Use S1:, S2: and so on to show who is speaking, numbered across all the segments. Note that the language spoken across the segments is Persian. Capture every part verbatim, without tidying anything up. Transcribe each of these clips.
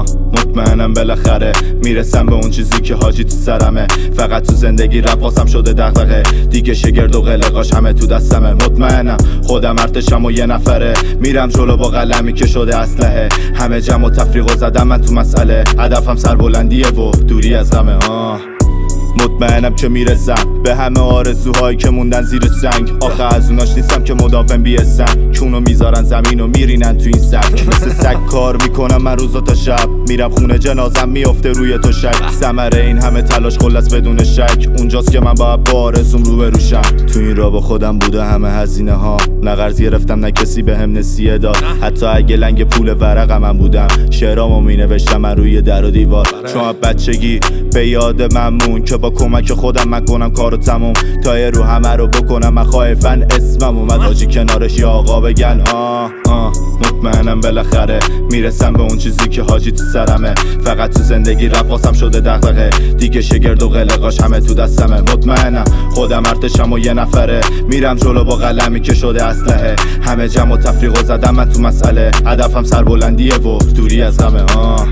S1: آه مطمئنم بالاخره میرسم به اون چیزی که حاجی تو سرمه. فقط تو زندگی رپ واسم شده دغدغه، دیگه شگرد و قلقاش همه تو دستمه. مطمئنم خودم ارتشم و یه نفره، میرم جلو با قلمی که شده اسلحه. همه جمع و تفریق و زدم من تو مسئله، هدفم سربلندیه و دوری از غمه. آه مطمئنم که میرسم به همه آرزوهایی که موندن زیر سنگ. آخه از اوناش نیستم که مدافن بیستن، چونو میذارن زمین و میرینن تو این سگ. مثل سگ کار میکنم من روزا تا شب، میرم خونه جنازم میافته روی تو شک. ثمره این همه تلاش خلص بدون شک، اونجاست که من باید با آرزوم رو بروشم. تو این راه با خودم بوده همه هزینه ها، نه قرض گرفتم نه کسی بهم نسیه داد. حتی اگه لنگ پول ورقم من بودم، شعرامو مینوشتم من روی در و دیوار. چون بچگی به یاد ممنون که با کمک خودم من کنم کارو تموم. تا یه رو همه رو بکنم من خواهفن اسمم اومد حاجی کنارش یا آقا بگن. آه آه مطمئنم بالاخره میرسم به اون چیزی که حاجی تو سرمه. فقط تو زندگی رپ واسم شده دغدغه، دیگه شگرد و قلقاش همه تو دستمه. مطمئنم خودم ارتشم و یه نفره، میرم جلو با قلمی که شده اسلحه. همه جمع و تفریق و زدم من تو مسئله، هدفم سربلندیه و دوری از غمه. آه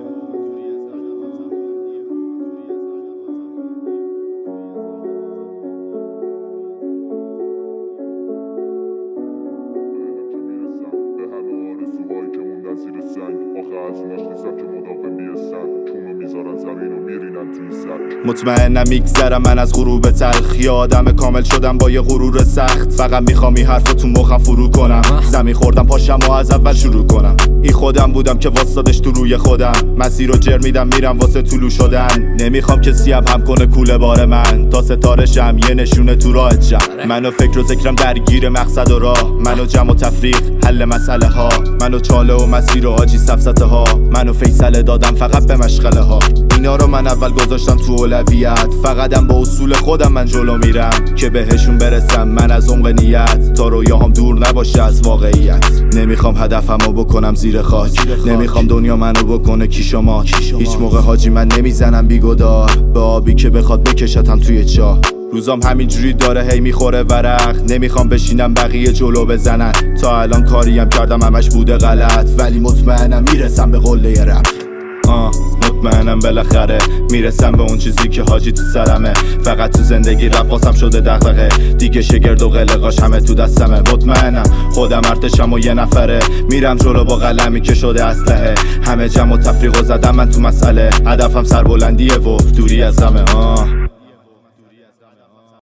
S2: زیر سنگ. آخه از اوناش نیستم که مدافن بیستن، چونو میذارن زمین و میرینن توی سگ.
S1: مطمئنم میگذرم من از غروب تلخ، یه آدم کامل شدم با یه غرور سخت. فقط میخوام این حرفو تو مخم فرو کنم، زمین خوردم پاشم و از اول شروع کنم. این خودم بودم که واسادش تو روی خودم، مسیر رو جر میدم میرم واسه طلوع شدن. نمیخوام کسی هم هم کنه کوله بار من، تا ستاره شم یه نشونه تو راه جم. منو فکر و ذکرم درگیر مقصد و راه، منو جمع و تفریق حل مسئله ها. منو چاله و مسیر و آجی سفسته ها، منو فیصله دادم فقط به مشغله ها. اینا رو من اول گذاشتم تو اولویت، فقطم با اصول خودم من جلو میرم که بهشون برسم. من از عمق نیت تا رویاهام دور نباشه از واقعیت. نمیخوام هدفمو بکنم زیر خاک، نمیخوام دنیا منو بکنه کیش و ماک. هیچ موقع حاجی من نمیزنم بیگدار به آبی که بخواد بکشتم توی چاه. روزام همینجوری داره هی میخوره ورق، نمیخوام بشینم بقیه جلو بزنن. تا الان کاریم کردم همش بوده غلط، ولی مطمئنم میرسم به قله رپ. آه مطمئنم بالاخره میرسم به اون چیزی که حاجی تو سرمه. فقط تو زندگی رپ واسم شده دغدغه، دیگه شگرد و قلقاش همه تو دستمه. مطمئنم خودم ارتشم و یه نفره، میرم جلو با قلمی که شده اسلحه. همه جمع و تفریق و زدم من تو مسئله، هدفم سربلندیه و دوری از غمه. آه